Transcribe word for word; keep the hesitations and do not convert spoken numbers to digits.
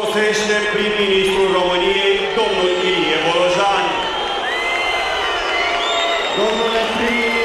însoțește prim-ministrul României, domnul Ilie Bolojan. Domnule prim